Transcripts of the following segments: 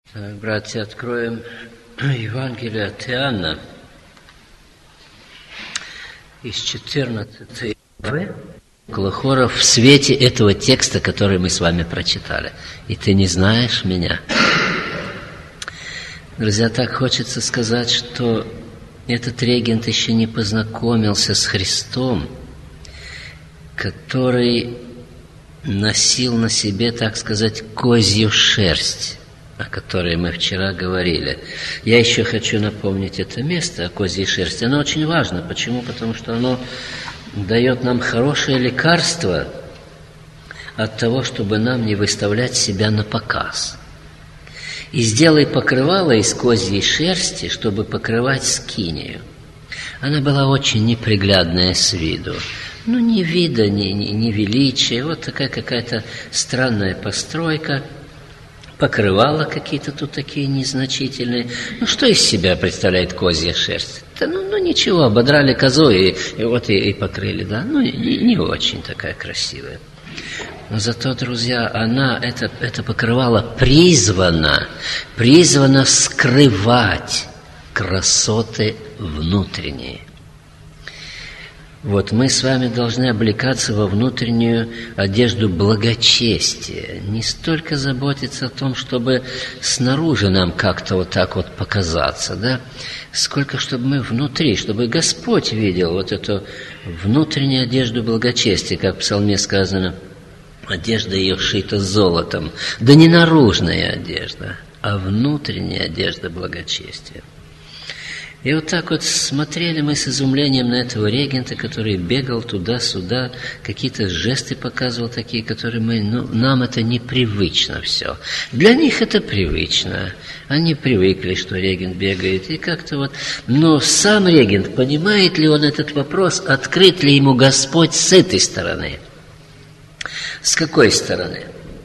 Так, братья, откроем Евангелие от Иоанна из 14 главы. Клохоров, в свете этого текста, который мы с вами прочитали. И ты не знаешь меня. Друзья, так хочется сказать, что этот регент еще не познакомился с Христом, который носил на себе, так сказать, козью шерсть, о которой мы вчера говорили. Я еще хочу напомнить это место о козьей шерсти. Оно очень важно. Почему? Потому что оно дает нам хорошее лекарство от того, чтобы нам не выставлять себя на показ. И сделай покрывало из козьей шерсти, чтобы покрывать скинию. Она была очень неприглядная с виду. Ни вида, ни величия. Вот такая какая-то странная постройка. Покрывала какие-то тут такие незначительные. Что из себя представляет козья шерсть? Да, ничего, ободрали козу и вот покрыли, да. Не очень такая красивая. Но зато, друзья, это покрывало призвано скрывать красоты внутренние. Вот мы с вами должны облекаться во внутреннюю одежду благочестия. Не столько заботиться о том, чтобы снаружи нам как-то вот так вот показаться, да, сколько чтобы мы внутри, чтобы Господь видел вот эту внутреннюю одежду благочестия, как в Псалме сказано, одежда ее шита золотом. Да не наружная одежда, а внутренняя одежда благочестия. И вот так вот смотрели мы с изумлением на этого регента, который бегал туда-сюда, какие-то жесты показывал такие, которые нам это непривычно все. Для них это привычно. Они привыкли, что регент бегает, и как-то вот... Но сам регент, понимает ли он этот вопрос, открыт ли ему Господь с этой стороны? С какой стороны?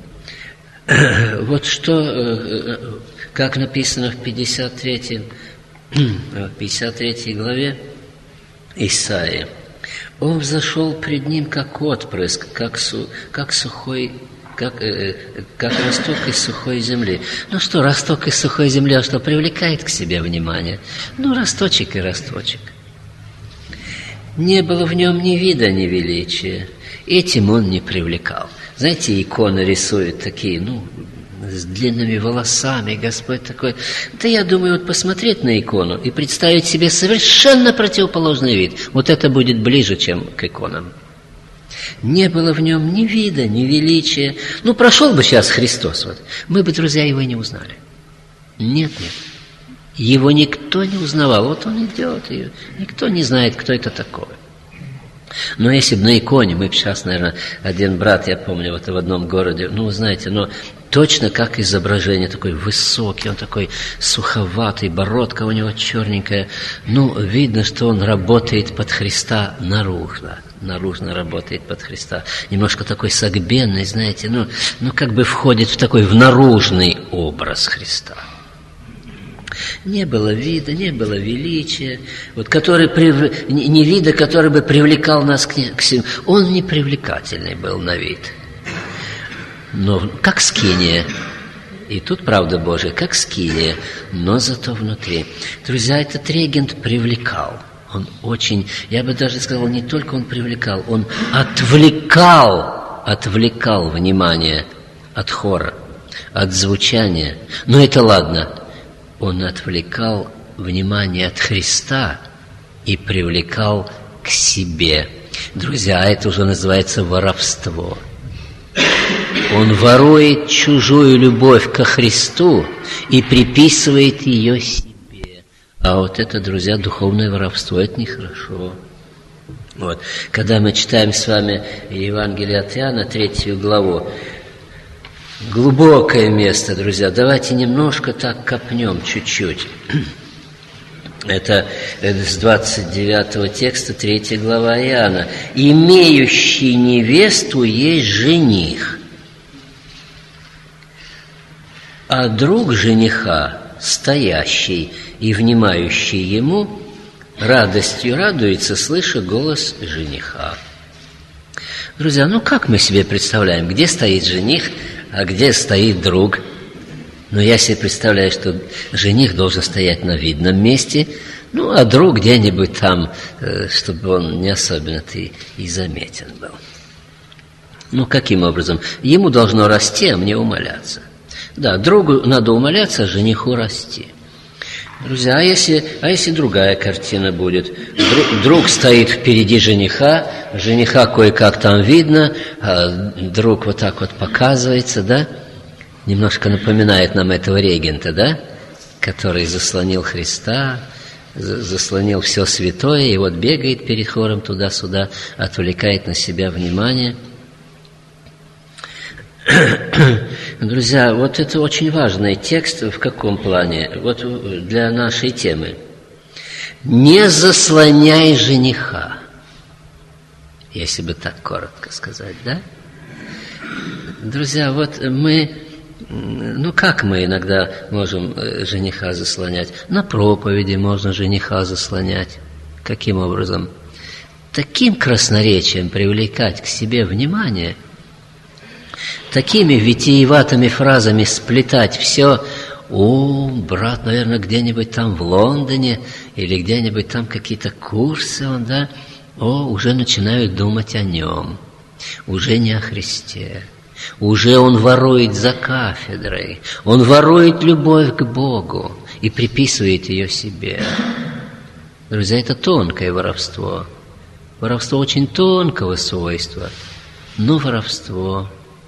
Вот что, как написано в 53 главе Исаии. Он взошел пред ним, как отпрыск, как росток из сухой земли. Росток из сухой земли, что привлекает к себе внимание? Росточек и росточек. Не было в нем ни вида, ни величия. Этим он не привлекал. Знаете, иконы рисуют такие, с длинными волосами, Господь такой. Да я думаю, вот посмотреть на икону и представить себе совершенно противоположный вид. Вот это будет ближе, чем к иконам. Не было в нем ни вида, ни величия. Прошел бы сейчас Христос, мы бы, друзья, его и не узнали. Нет. Его никто не узнавал. Вот он идет, и никто не знает, кто это такой. Но если бы на иконе, мы бы сейчас, наверное, один брат, я помню, вот в одном городе, вы знаете, точно как изображение, такой высокий, он такой суховатый, бородка у него черненькая. Видно, что он работает под Христа наружно работает под Христа. Немножко такой согбенный, знаете, как бы входит в наружный образ Христа. Не было вида, не было величия, не вида, который бы привлекал нас к себе. Он непривлекательный был на вид. Но как скиния. И тут правда Божия, как скиния, но зато внутри. Друзья, этот регент привлекал. Он очень, я бы даже сказал, не только он привлекал, он отвлекал внимание от хора, от звучания. Но это ладно. Он отвлекал внимание от Христа и привлекал к себе. Друзья, это уже называется воровство. Он ворует чужую любовь ко Христу и приписывает ее себе. А вот это, друзья, духовное воровство, это нехорошо. Когда мы читаем с вами Евангелие от Иоанна, 3 главу, глубокое место, друзья. Давайте немножко так копнем, чуть-чуть. Это с 29 текста, 3 глава Иоанна. «Имеющий невесту есть жених, а друг жениха, стоящий и внимающий ему, радостью радуется, слыша голос жениха». Друзья, как мы себе представляем, где стоит жених, а где стоит друг? Но я себе представляю, что жених должен стоять на видном месте, ну, а друг где-нибудь там, чтобы он не особенно-то и заметен был. Ну, каким образом? Ему должно расти, а мне умаляться. Да, другу надо умаляться, а жениху расти. Друзья, а если другая картина будет? Друг стоит впереди жениха кое-как там видно, а друг вот так вот показывается, да? Немножко напоминает нам этого регента, да? Который заслонил Христа, заслонил все святое, и вот бегает перед хором туда-сюда, отвлекает на себя внимание. Друзья, вот это очень важный текст. В каком плане? Вот для нашей темы. Не заслоняй жениха, если бы так коротко сказать, да? Друзья, вот как мы иногда можем жениха заслонять? На проповеди можно жениха заслонять. Каким образом? Таким красноречием привлекать к себе внимание, такими витиеватыми фразами сплетать все. О, брат, наверное, где-нибудь там в Лондоне или где-нибудь там какие-то курсы, да? О, уже начинают думать о нем, уже не о Христе. Уже он ворует за кафедрой, он ворует любовь к Богу и приписывает ее себе. Друзья, это тонкое воровство. Воровство очень тонкого свойства, но воровство.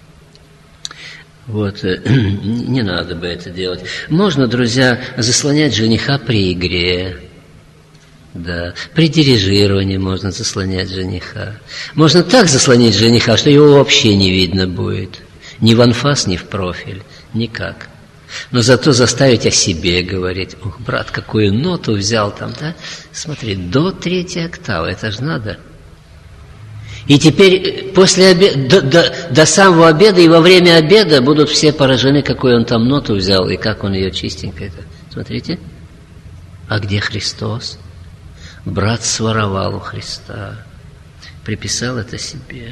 Вот, не надо бы это делать. Можно, друзья, заслонять жениха при игре. Да, при дирижировании можно заслонять жениха. Можно так заслонить жениха, что его вообще не видно будет. Ни в анфас, ни в профиль. Никак. Но зато заставить о себе говорить. Ух, брат, какую ноту взял там, да? Смотри, до 3-й октавы, это же надо. И теперь после обеда, до самого обеда и во время обеда будут все поражены, какую он там ноту взял и как он ее чистенько-то. Смотрите. А где Христос? Брат своровал у Христа, приписал это себе.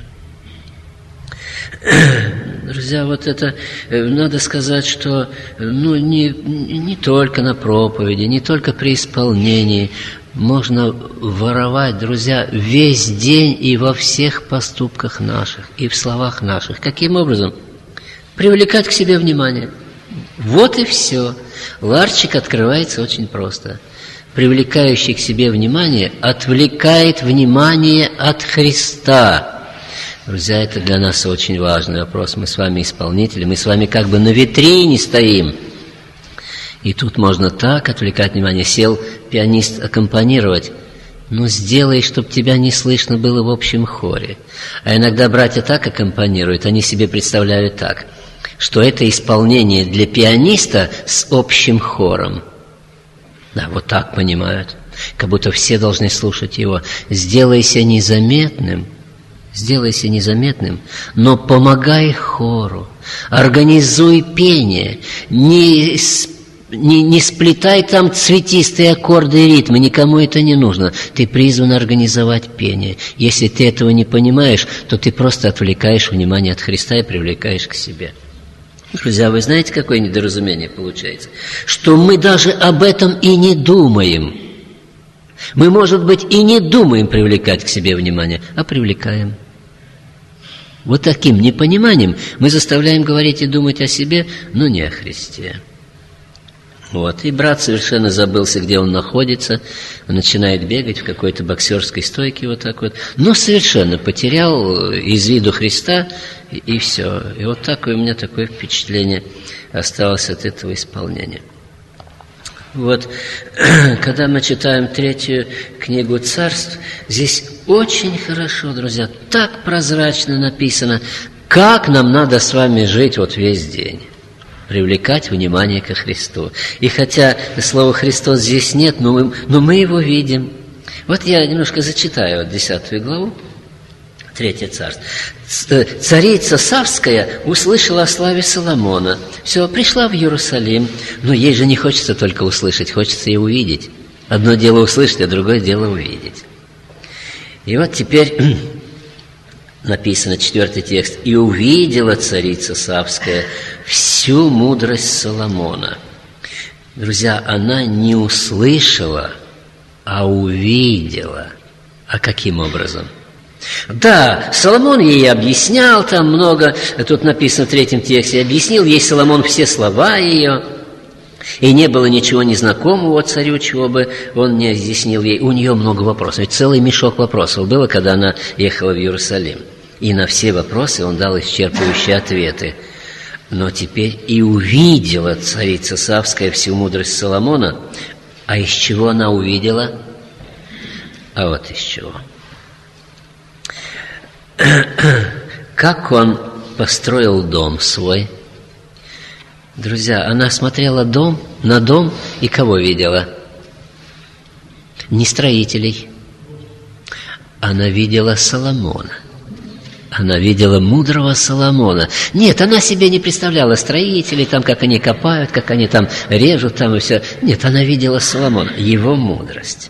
Друзья, вот это, надо сказать, что не только на проповеди, не только при исполнении можно воровать, друзья, весь день и во всех поступках наших, и в словах наших. Каким образом? Привлекать к себе внимание. Вот и все. Ларчик открывается очень просто. Привлекающий к себе внимание отвлекает внимание от Христа. Друзья, это для нас очень важный вопрос. Мы с вами исполнители, мы с вами как бы на витрине стоим. И тут можно так отвлекать внимание. Сел пианист аккомпанировать. Ну, сделай, чтобы тебя не слышно было в общем хоре. А иногда братья так аккомпанируют, они себе представляют так, что это исполнение для пианиста с общим хором. Да, вот так понимают, как будто все должны слушать его. Сделайся незаметным, но помогай хору, организуй пение, не сплетай там цветистые аккорды и ритмы, никому это не нужно. Ты призван организовать пение. Если ты этого не понимаешь, то ты просто отвлекаешь внимание от Христа и привлекаешь к себе. Друзья, вы знаете, какое недоразумение получается? Что мы даже об этом и не думаем. Мы, может быть, и не думаем привлекать к себе внимание, а привлекаем. Вот таким непониманием мы заставляем говорить и думать о себе, но не о Христе. Вот. И брат совершенно забылся, где он находится, он начинает бегать в какой-то боксерской стойке вот так вот, но совершенно потерял из виду Христа, и все. И вот такое у меня такое впечатление осталось от этого исполнения. Вот, когда мы читаем 3-ю книгу Царств, здесь очень хорошо, друзья, так прозрачно написано, как нам надо с вами жить вот весь день. Привлекать внимание ко Христу. И хотя слова «Христос» здесь нет, но мы его видим. Вот я немножко зачитаю 10 главу, 3 царство. Царица Савская услышала о славе Соломона. Все, пришла в Иерусалим, но ей же не хочется только услышать, хочется и увидеть. Одно дело услышать, а другое дело увидеть. И вот теперь написано, 4 текст, «И увидела царица Савская всю мудрость Соломона». Друзья, она не услышала, а увидела. А каким образом? Да, Соломон ей объяснял там много, тут написано в 3 тексте, объяснил ей Соломон все слова ее, и не было ничего незнакомого царю, чего бы он не объяснил ей. У нее много вопросов, ведь целый мешок вопросов было, когда она ехала в Иерусалим. И на все вопросы он дал исчерпывающие ответы. Но теперь и увидела царица Савская всю мудрость Соломона. А из чего она увидела? А вот из чего. Как он построил дом свой. Друзья, она смотрела на дом и кого видела? Не строителей. Она видела Соломона. Она видела мудрого Соломона. Нет, она себе не представляла строителей, там, как они копают, как они там режут, там и все. Нет, она видела Соломона, его мудрость.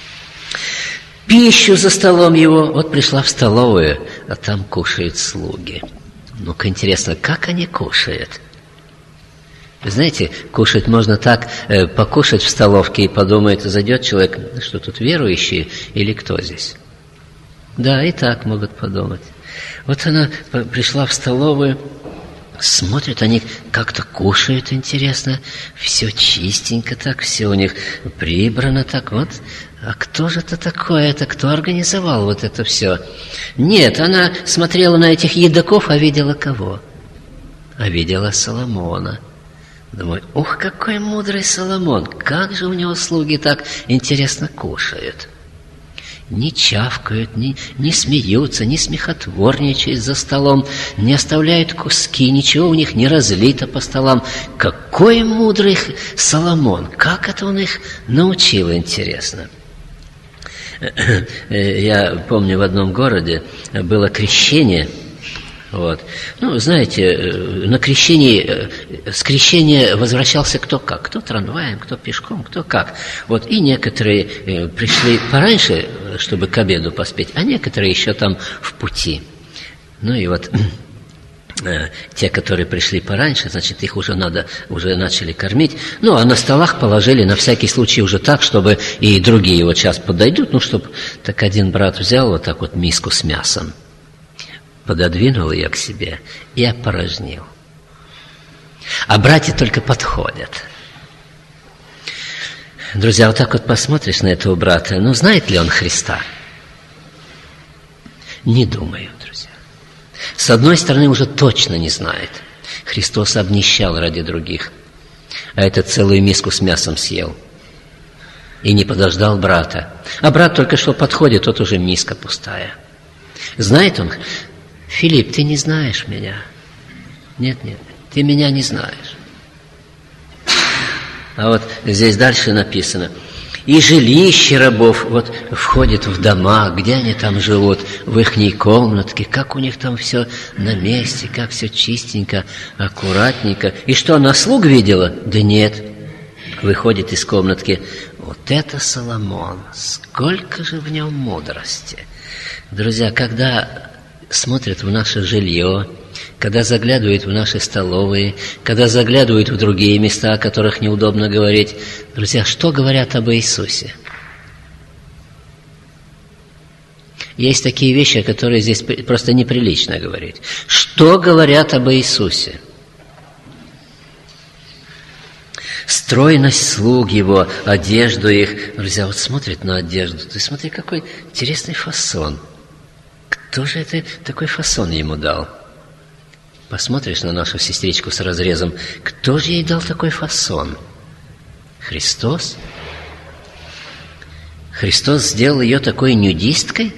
Пищу за столом его. Вот пришла в столовую, а там кушают слуги. Ну-ка, интересно, как они кушают? Вы знаете, кушать можно так, покушать в столовке и подумает, зайдет человек, что тут верующие или кто здесь? Да, и так могут подумать. Вот она пришла в столовую, смотрят, они как-то кушают, интересно, все чистенько так, все у них прибрано так, вот. А кто же это такое, это кто организовал вот это все? Нет, она смотрела на этих едоков, а видела кого? А видела Соломона. Думаю, ух, какой мудрый Соломон, как же у него слуги так интересно кушают. Не чавкают, не смеются, не смехотворничают за столом, не оставляют куски, ничего у них не разлито по столам. Какой мудрый Соломон! Как это он их научил, интересно? Я помню, в одном городе было крещение. Вот. Ну, знаете, на крещении, с крещения возвращался кто как, кто трамваем, кто пешком, кто как. Вот. И некоторые пришли пораньше, чтобы к обеду поспеть, а некоторые еще там в пути. Ну и вот те, которые пришли пораньше, значит, их уже начали кормить. Ну, а на столах положили на всякий случай уже так, чтобы и другие вот сейчас подойдут, ну, чтобы так один брат взял вот так вот миску с мясом, пододвинул ее к себе и опорожнил. А братья только подходят. Друзья, вот так вот посмотришь на этого брата, ну, знает ли он Христа? Не думаю, друзья. С одной стороны, уже точно не знает. Христос обнищал ради других, а этот целую миску с мясом съел. И не подождал брата. А брат только что подходит, тот уже миска пустая. Знает он? Филипп, ты не знаешь меня. Нет, ты меня не знаешь. А вот здесь дальше написано. И жилище рабов вот входит в дома, где они там живут, в ихней комнатке, как у них там все на месте, как все чистенько, аккуратненько. И что, она слуг видела? Да нет. Выходит из комнатки. Вот это Соломон, сколько же в нем мудрости. Друзья, когда смотрят в наше жилье, когда заглядывают в наши столовые, когда заглядывают в другие места, о которых неудобно говорить. Друзья, что говорят об Иисусе? Есть такие вещи, о которых здесь просто неприлично говорить. Что говорят об Иисусе? Стройность слуг его, одежду их. Друзья, вот смотрят на одежду. Ты смотри, какой интересный фасон. Кто же это такой фасон ему дал? Посмотришь на нашу сестричку с разрезом. Кто же ей дал такой фасон? Христос? Христос сделал ее такой нюдисткой?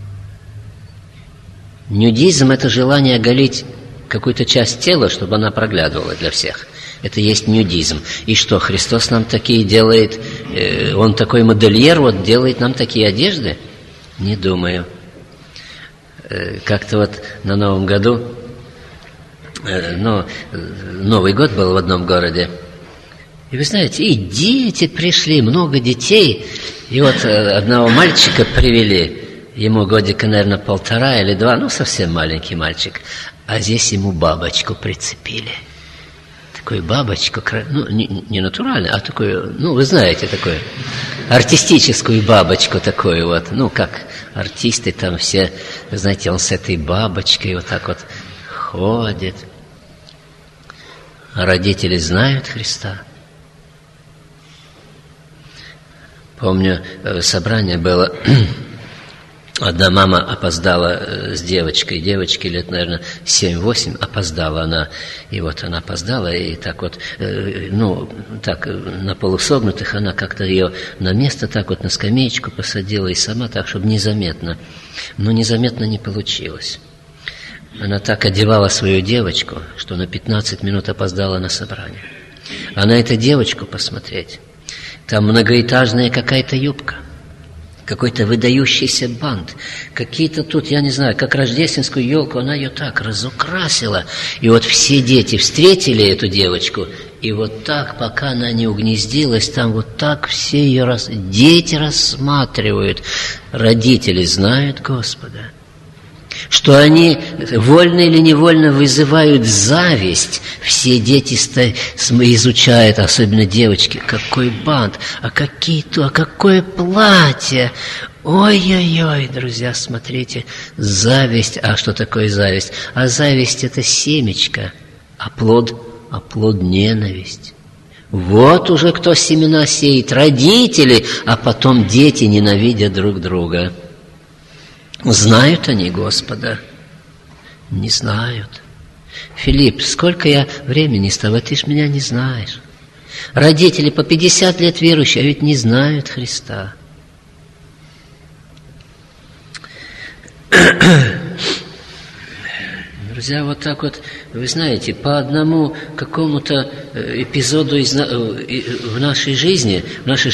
Нюдизм – это желание оголить какую-то часть тела, чтобы она проглядывала для всех. Это есть нюдизм. И что, Христос нам такие делает, Он такой модельер, вот делает нам такие одежды? Не думаю. Как-то вот на Новом году, Новый год был в одном городе, и вы знаете, и дети пришли, много детей, и вот одного мальчика привели, ему годика, наверное, 1,5 или 2, ну, совсем маленький мальчик. А здесь ему бабочку прицепили. Такую бабочку, ну, не натуральную, а такую, ну, вы знаете, такую артистическую бабочку такую вот. Ну, как артисты там все, вы знаете, он с этой бабочкой вот так вот ходит. А родители знают Христа. Помню, собрание было... Одна мама опоздала с девочкой. Девочке лет, наверное, 7-8 опоздала она. И вот она опоздала, и так вот, ну, так, на полусогнутых она как-то ее на место так вот на скамеечку посадила, и сама так, чтобы незаметно. Но незаметно не получилось. Она так одевала свою девочку, что на 15 минут опоздала на собрание. А на эту девочку посмотреть, там многоэтажная какая-то юбка, какой-то выдающийся бант, какие-то тут, я не знаю, как рождественскую елку, она ее так разукрасила. И вот все дети встретили эту девочку, и вот так, пока она не угнездилась, там вот так все ее дети рассматривают. Родители знают Господа, что они вольно или невольно вызывают зависть. Все дети изучают, особенно девочки, какой бант, а какое платье. Ой-ой-ой, друзья, смотрите, зависть. А что такое зависть? А зависть – это семечко, а плод ненависть. Вот уже кто семена сеет, родители, а потом дети ненавидят друг друга. Знают они Господа? Не знают. Филипп, сколько я времени с тобой, ты ж меня не знаешь. Родители по 50 лет верующие, а ведь не знают Христа. Друзья, вот так вот, вы знаете, по одному какому-то эпизоду в нашей жизни,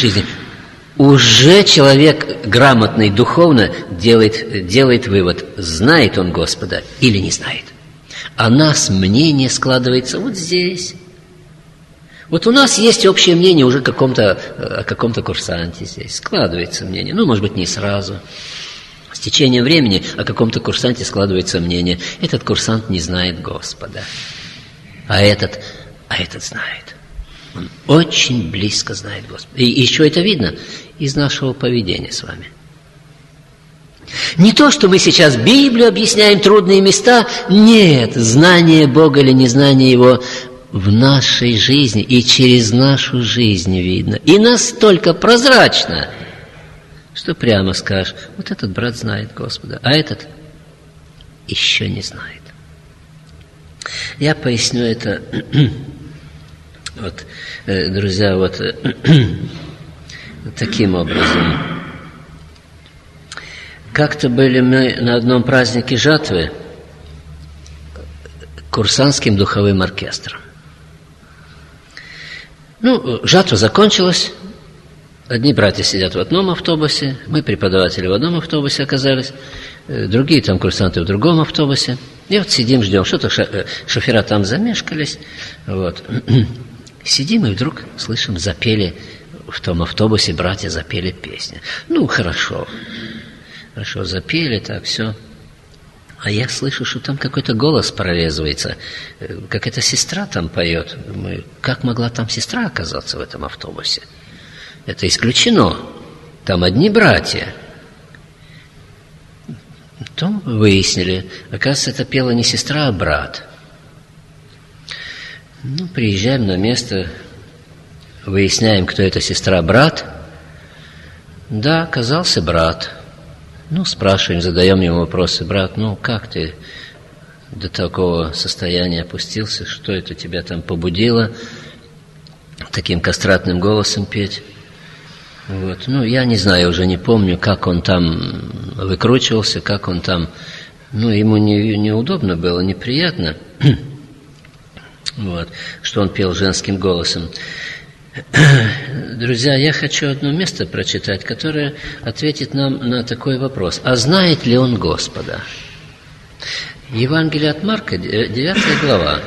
уже человек грамотный духовно делает вывод, знает он Господа или не знает. А нас мнение складывается вот здесь. Вот у нас есть общее мнение уже о каком-то курсанте здесь. Складывается мнение. Ну, может быть, не сразу. С течением времени о каком-то курсанте складывается мнение. Этот курсант не знает Господа. А этот знает. Он очень близко знает Господа. И еще это видно из нашего поведения с вами. Не то, что мы сейчас Библию объясняем, трудные места. Нет, знание Бога или незнание Его в нашей жизни и через нашу жизнь видно. И настолько прозрачно, что прямо скажешь, вот этот брат знает Господа, а этот еще не знает. Я поясню это, вот, друзья, вот таким образом. Как-то были мы на одном празднике жатвы курсантским духовым оркестром. Ну, жатва закончилась. Одни братья сидят в одном автобусе, мы, преподаватели, в одном автобусе оказались, другие там курсанты в другом автобусе. И вот сидим, ждем. Что-то шофера там замешкались. Вот. Сидим, и вдруг слышим, запели в том автобусе, братья запели песню. Ну, хорошо, запели, так, все. А я слышу, что там какой-то голос прорезывается. Какая-то сестра там поет. Думаю, как могла там сестра оказаться в этом автобусе? Это исключено. Там одни братья. Потом выяснили, оказывается, это пела не сестра, а брат. Ну, приезжаем на место, выясняем, кто это сестра, брат. Да, оказался брат. Ну, спрашиваем, задаем ему вопросы. Брат, ну, как ты до такого состояния опустился? Что это тебя там побудило таким кастратным голосом петь? Вот. Ну, я не знаю, уже не помню, как он там выкручивался, как он там... Ну, ему неудобно было, неприятно, вот, что он пел женским голосом. Друзья, я хочу одно место прочитать, которое ответит нам на такой вопрос. А знает ли он Господа? Евангелие от Марка, 9 глава.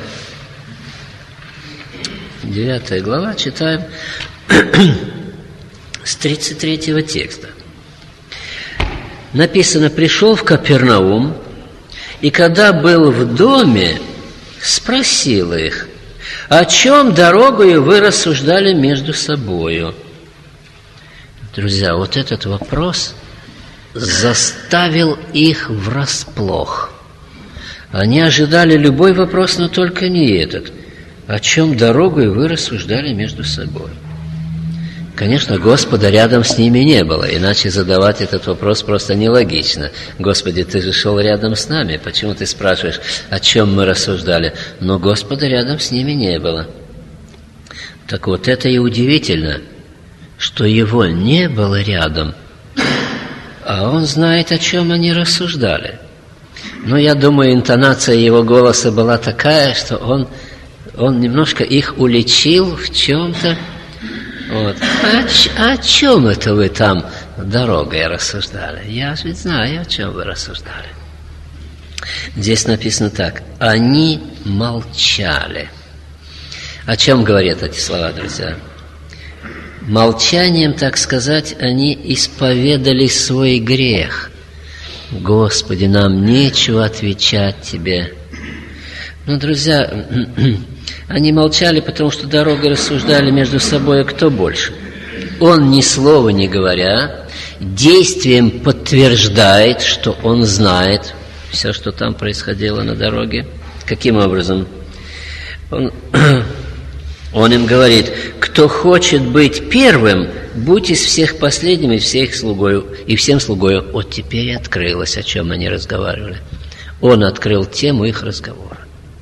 9 глава, читаем с 33 текста. Написано, пришел в Капернаум, и когда был в доме, спросил их, о чем дорогою вы рассуждали между собою? Друзья, вот этот вопрос заставил их врасплох. Они ожидали любой вопрос, но только не этот. О чем дорогою вы рассуждали между собой? Конечно, Господа рядом с ними не было, иначе задавать этот вопрос просто нелогично. Господи, Ты же шел рядом с нами, почему Ты спрашиваешь, о чем мы рассуждали? Но Господа рядом с ними не было. Так вот, это и удивительно, что Его не было рядом, а Он знает, о чем они рассуждали. Но я думаю, интонация Его голоса была такая, что Он немножко их уличил в чем-то. Вот. О чем это вы там дорогой рассуждали? Я же знаю, о чем вы рассуждали. Здесь написано так. Они молчали. О чем говорят эти слова, друзья? Молчанием, так сказать, они исповедали свой грех. Господи, нам нечего отвечать Тебе. Но, друзья, они молчали, потому что дорогой рассуждали между собой, кто больше. Он, ни слова не говоря, действием подтверждает, что он знает все, что там происходило на дороге. Каким образом? Он им говорит, кто хочет быть первым, будь из всех последним, и всем слугою. Вот теперь открылось, о чем они разговаривали. Он открыл тему их разговора.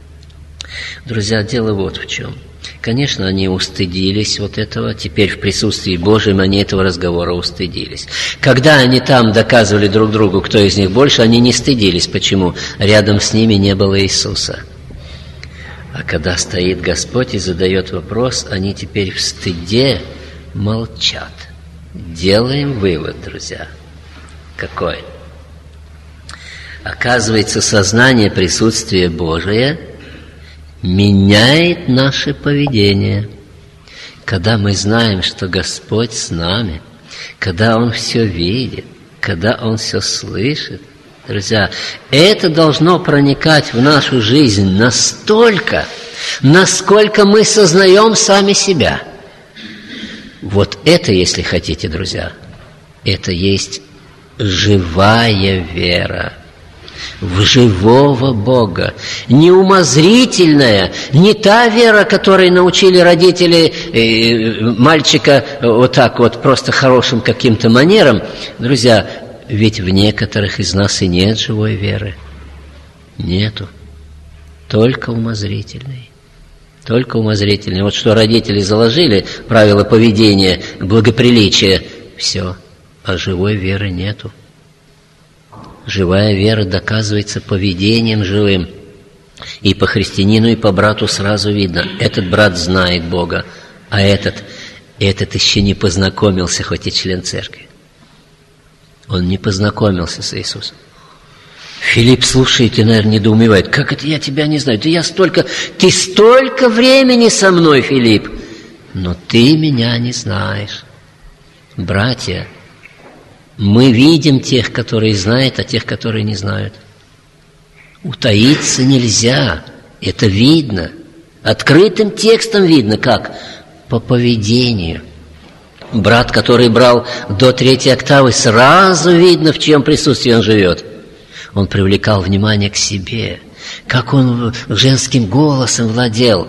Друзья, дело вот в чем. Конечно, они устыдились вот этого. Теперь в присутствии Божьем они этого разговора устыдились. Когда они там доказывали друг другу, кто из них больше, они не стыдились. Почему? Рядом с ними не было Иисуса. А когда стоит Господь и задает вопрос, они теперь в стыде молчат. Делаем вывод, друзья. Какой? Оказывается, сознание присутствия Божия меняет наше поведение. Когда мы знаем, что Господь с нами, когда Он все видит, когда Он все слышит, друзья, это должно проникать в нашу жизнь настолько, насколько мы сознаем сами себя. Вот это, если хотите, друзья, это есть живая вера в живого Бога. Не умозрительная, не та вера, которой научили родители мальчика вот так вот, просто хорошим каким-то манерам. Друзья, ведь в некоторых из нас и нет живой веры. Нету. Только умозрительной. Только умозрительной. Вот что родители заложили, правила поведения, благоприличия, все. А живой веры нету. Живая вера доказывается поведением живым. И по христианину, и по брату сразу видно. Этот брат знает Бога, а этот еще не познакомился, хоть и член церкви. Он не познакомился с Иисусом. Филипп слушает и, наверное, недоумевает. Как это я тебя не знаю? Ты столько времени со мной, Филипп, но ты меня не знаешь. Братья, мы видим тех, которые знают, а тех, которые не знают. Утаиться нельзя. Это видно. Открытым текстом видно. Как? По поведению. Брат, который брал до 3 октавы, сразу видно, в чьем присутствии он живет. Он привлекал внимание к себе. Как он женским голосом владел.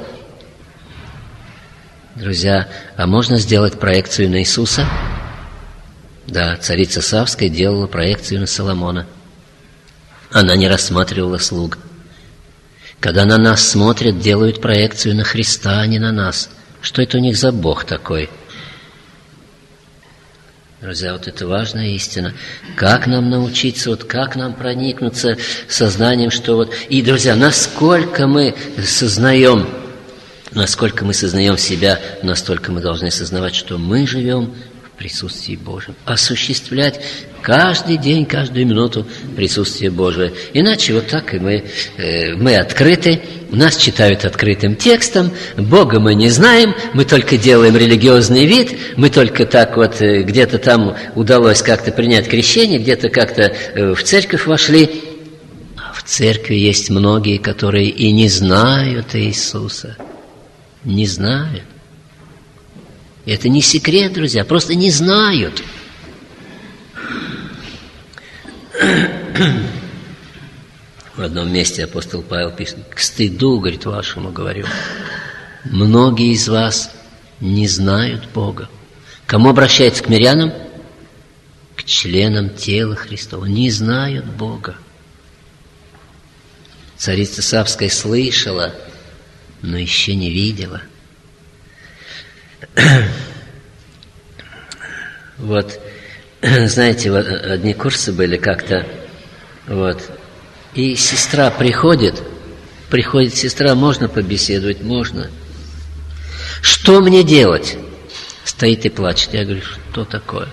Друзья, а можно сделать проекцию на Иисуса? Да, царица Савская делала проекцию на Соломона. Она не рассматривала слуг. Когда на нас смотрят, делают проекцию на Христа, а не на нас. Что это у них за Бог такой? Друзья, вот это важная истина. Как нам научиться, как нам проникнуться сознанием, что вот... И, друзья, насколько мы сознаем себя, настолько мы должны сознавать, что мы живем в присутствии Божьем. Осуществлять каждый день, каждую минуту присутствие Божие. Иначе вот так и мы открыты, нас читают открытым текстом, Бога мы не знаем, мы только делаем религиозный вид, мы только так вот где-то там удалось как-то принять крещение, где-то как-то в церковь вошли. А в церкви есть многие, которые и не знают Иисуса. Не знают. Это не секрет, друзья, просто не знают. В одном месте апостол Павел пишет: «К стыду, говорит, вашему говорю, многие из вас не знают Бога». Кому обращается? К мирянам? К членам тела Христова. Не знают Бога. Царица Савская слышала, но еще не видела. Вот, знаете, вот одни курсы были как-то, вот, и сестра приходит сестра, можно побеседовать? Можно. Что мне делать? Стоит и плачет. Я говорю, что такое?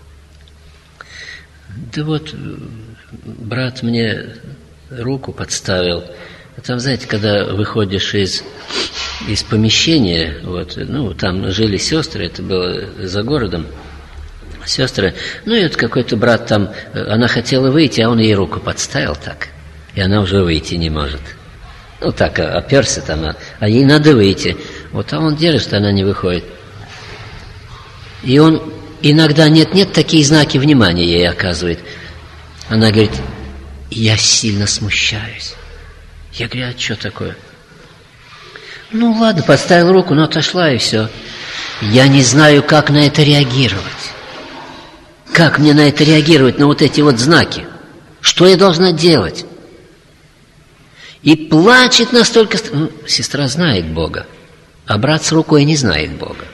Да вот, брат мне руку подставил. Там, знаете, когда выходишь из помещения, вот, ну, там жили сестры, это было за городом, сестры, ну, и вот какой-то брат там, она хотела выйти, а он ей руку подставил так, и она уже выйти не может. Ну, так, оперся там, а ей надо выйти. Вот, а он держит, она не выходит. И он иногда нет-нет, такие знаки внимания ей оказывает. Она говорит, я сильно смущаюсь. Я говорю, а что такое? Ну, ладно, подставил руку, но отошла, и все. Я не знаю, как на это реагировать. Как мне на это реагировать, на вот эти вот знаки? Что я должна делать? И плачет настолько... Ну, сестра знает Бога, а брат с рукой не знает Бога.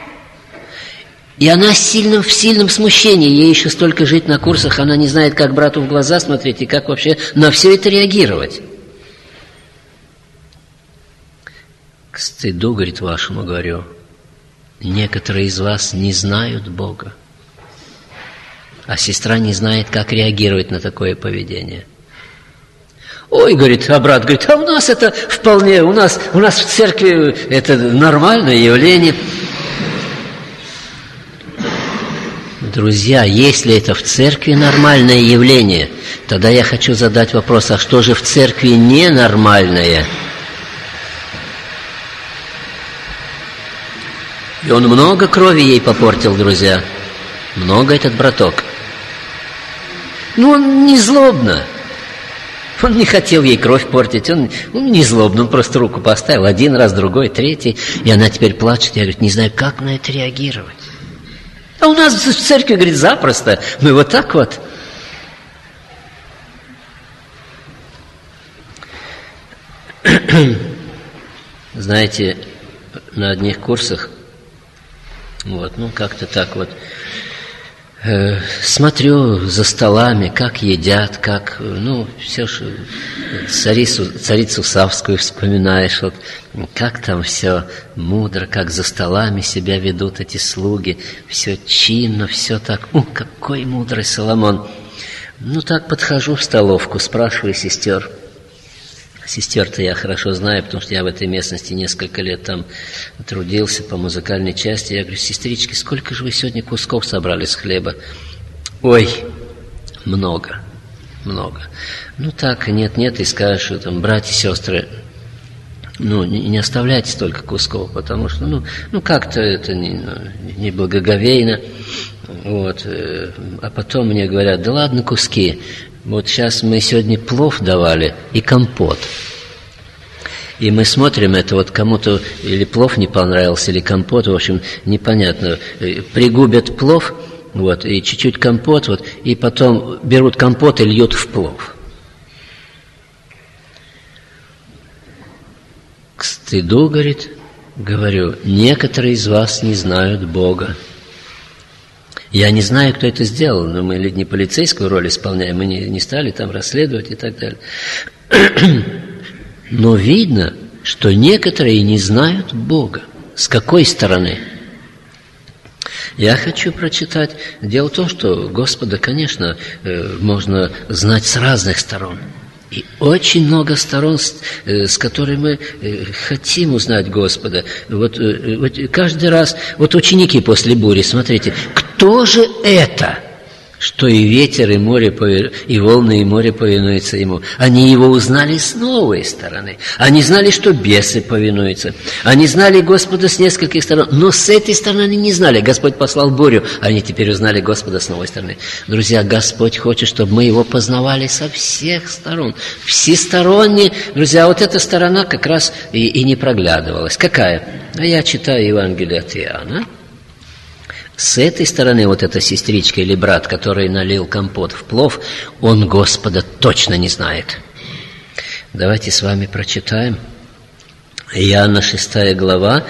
И она в сильном смущении. Ей еще столько жить на курсах, она не знает, как брату в глаза смотреть и как вообще на все это реагировать. К стыду, говорит, вашему говорю, некоторые из вас не знают Бога. А сестра не знает, как реагировать на такое поведение. Ой, говорит, а брат говорит, а у нас это вполне, у нас в церкви это нормальное явление. Друзья, если это в церкви нормальное явление, тогда я хочу задать вопрос, а что же в церкви ненормальное? И он много крови ей попортил, друзья. Много этот браток. Ну, он не злобно. Он не хотел ей кровь портить. Он не злобно, он просто руку поставил. Один раз, другой, третий. И она теперь плачет. Я, говорит, не знаю, как на это реагировать. А у нас в церкви, говорит, запросто. Мы вот так вот. Знаете, на одних курсах, вот, ну, как-то так вот, смотрю за столами, как едят, как, ну, все ж царицу Савскую вспоминаешь, вот, как там все мудро, как за столами себя ведут эти слуги, все чинно, все так, какой мудрый Соломон. Ну, так подхожу в столовку, спрашиваю сестер. Сестер-то я хорошо знаю, потому что я в этой местности несколько лет там трудился по музыкальной части. Я говорю, сестрички, сколько же вы сегодня кусков собрали с хлеба? Ой, много. Ну так, нет, и скажешь, что там, братья, сестры, ну, не оставляйте столько кусков, потому что, ну как-то это не благоговейно. Вот. А потом мне говорят, да ладно куски. Вот сейчас мы сегодня плов давали и компот. И мы смотрим это, вот кому-то или плов не понравился, или компот, в общем, непонятно. Пригубят плов, вот, и чуть-чуть компот, вот, и потом берут компот и льют в плов. К стыду, говорит, говорю, некоторые из вас не знают Бога. Я не знаю, кто это сделал, но мы не полицейскую роль исполняем, мы не стали там расследовать и так далее. Но видно, что некоторые не знают Бога. С какой стороны? Я хочу прочитать. Дело в том, что Господа, конечно, можно знать с разных сторон. И очень много сторон, с которыми мы хотим узнать Господа. Вот каждый раз, вот ученики после бури, смотрите, кто же это, что и ветер, и море, и волны, и море повинуются ему? Они его узнали с новой стороны. Они знали, что бесы повинуются. Они знали Господа с нескольких сторон, но с этой стороны они не знали. Господь послал бурю, они теперь узнали Господа с новой стороны. Друзья, Господь хочет, чтобы мы его познавали со всех сторон. Всесторонне. Друзья, вот эта сторона как раз и не проглядывалась. Какая? Я читаю Евангелие от Иоанна. С этой стороны вот эта сестричка или брат, который налил компот в плов, он Господа точно не знает. Давайте с вами прочитаем. Иоанна 6 глава,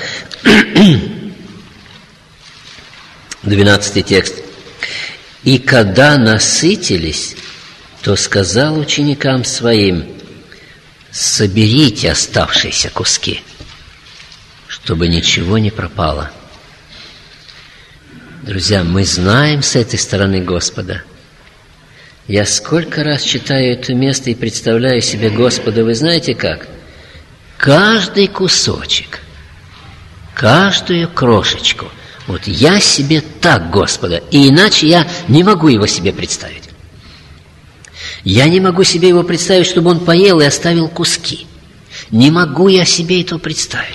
12 текст. «И когда насытились, то сказал ученикам своим: соберите оставшиеся куски, чтобы ничего не пропало». Друзья, мы знаем с этой стороны Господа. Я сколько раз читаю это место и представляю себе Господа, вы знаете как? Каждый кусочек, каждую крошечку. Вот я себе так Господа, и иначе я не могу его себе представить. Я не могу себе его представить, чтобы он поел и оставил куски. Не могу я себе этого представить.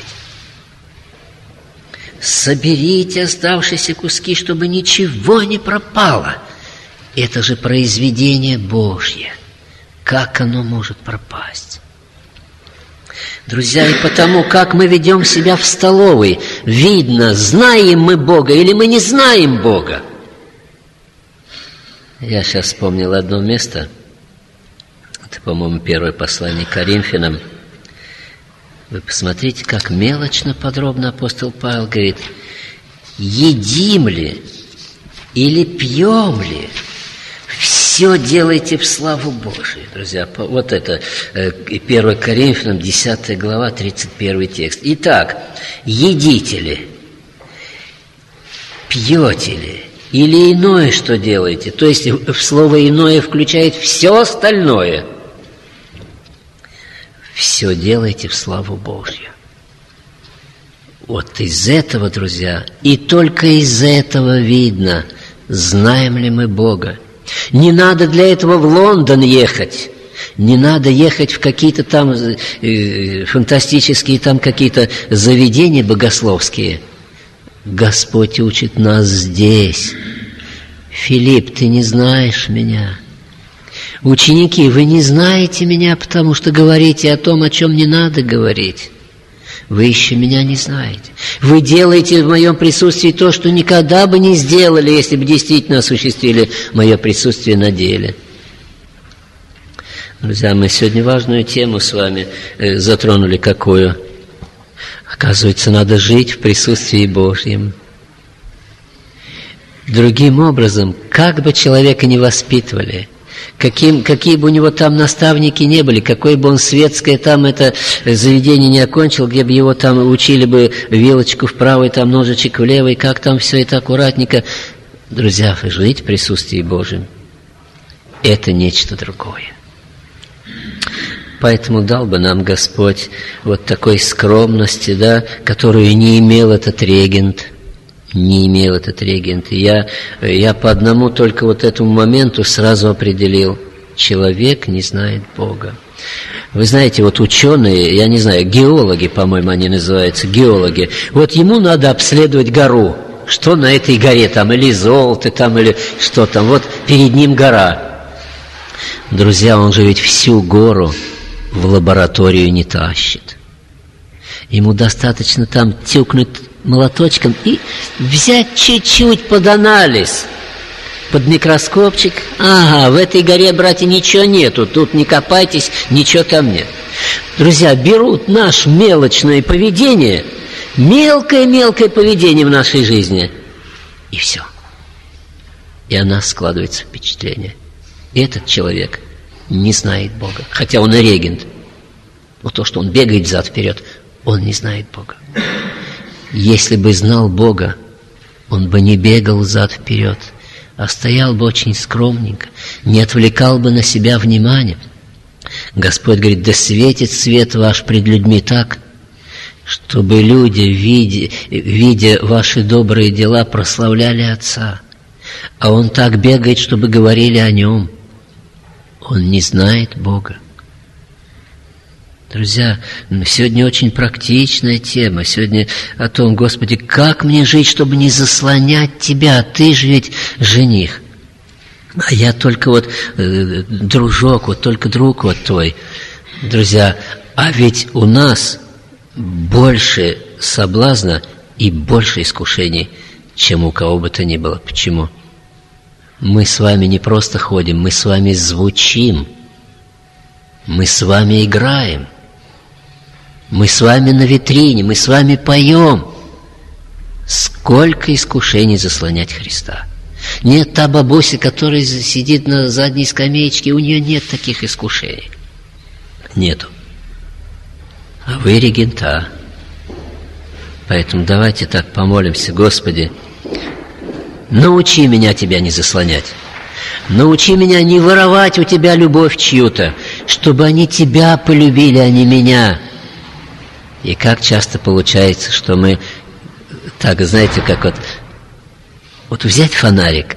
Соберите оставшиеся куски, чтобы ничего не пропало. Это же произведение Божье. Как оно может пропасть? Друзья, и потому, как мы ведем себя в столовой, видно, знаем мы Бога или мы не знаем Бога. Я сейчас вспомнил одно место. Это, по-моему, первое послание к Коринфянам. Вы посмотрите, как мелочно, подробно апостол Павел говорит: едим ли или пьем ли, все делайте в славу Божию. Друзья, вот это 1 Коринфянам 10 глава, 31 текст. Итак, едите ли, пьете ли, или иное что делаете? То есть в слово «иное» включает все остальное. Все делайте в славу Божью. Вот из этого, друзья, и только из этого видно, знаем ли мы Бога. Не надо для этого в Лондон ехать. Не надо ехать в какие-то там фантастические там какие-то заведения богословские. Господь учит нас здесь. Филипп, ты не знаешь меня. Ученики, вы не знаете меня, потому что говорите о том, о чем не надо говорить. Вы еще меня не знаете. Вы делаете в моем присутствии то, что никогда бы не сделали, если бы действительно осуществили мое присутствие на деле. Друзья, мы сегодня важную тему с вами затронули. Какую? Оказывается, надо жить в присутствии Божьем. Другим образом, как бы человека ни воспитывали, какие бы у него там наставники не были, какое бы он светское там это заведение не окончил, где бы его там учили бы вилочку в правой, там ножичек в левой, как там все это аккуратненько. Друзья, жить в присутствии Божьем – это нечто другое. Поэтому дал бы нам Господь вот такой скромности, да, которую не имел этот регент. Не имел этот регент. И я по одному только вот этому моменту сразу определил: человек не знает Бога. Вы знаете, вот ученые, я не знаю, геологи, по-моему, они называются, геологи. Вот ему надо обследовать гору. Что на этой горе там, или золото там, или что там. Вот перед ним гора. Друзья, он же ведь всю гору в лабораторию не тащит. Ему достаточно там тюкнуть молоточком и взять чуть-чуть под анализ, под микроскопчик. Ага, в этой горе, братья, ничего нету, тут не копайтесь, ничего там нет. Друзья, берут наше мелочное поведение, мелкое поведение в нашей жизни, и все. И о нас складывается впечатление: этот человек не знает Бога, хотя он и регент. Вот то, что он бегает взад-вперед, он не знает Бога. Если бы знал Бога, он бы не бегал взад-вперед, а стоял бы очень скромненько, не отвлекал бы на себя внимание. Господь говорит: да светит свет ваш пред людьми так, чтобы люди, видя ваши добрые дела, прославляли Отца. А он так бегает, чтобы говорили о нем. Он не знает Бога. Друзья, сегодня очень практичная тема. Сегодня о том: Господи, как мне жить, чтобы не заслонять Тебя? Ты же ведь жених. А я только вот дружок, вот только друг вот твой. Друзья, а ведь у нас больше соблазна и больше искушений, чем у кого бы то ни было. Почему? Мы с вами не просто ходим, мы с вами звучим, мы с вами играем, мы с вами на витрине, мы с вами поем. Сколько искушений заслонять Христа! Нет, та бабуся, которая сидит на задней скамеечке, у нее нет таких искушений. Нету. А вы регента. Поэтому давайте так помолимся: Господи, научи меня Тебя не заслонять. Научи меня не воровать у Тебя любовь чью-то, чтобы они Тебя полюбили, а не меня. И как часто получается, что мы так, знаете, как вот взять фонарик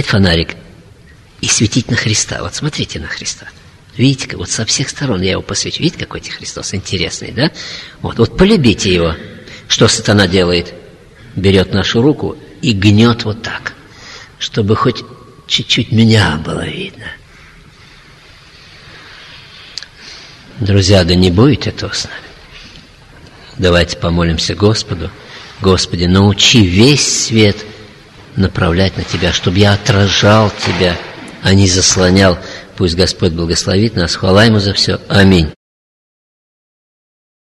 и светить на Христа. Вот смотрите на Христа. Видите, вот со всех сторон я его посвечу. Видите, какой Христос интересный, да? Вот полюбите его. Что сатана делает? Берет нашу руку и гнет вот так, чтобы хоть чуть-чуть меня было видно. Друзья, да не будет этого с нами. Давайте помолимся Господу: Господи, научи весь свет направлять на Тебя, чтобы я отражал Тебя, а не заслонял. Пусть Господь благословит нас. Хвала Ему за все. Аминь.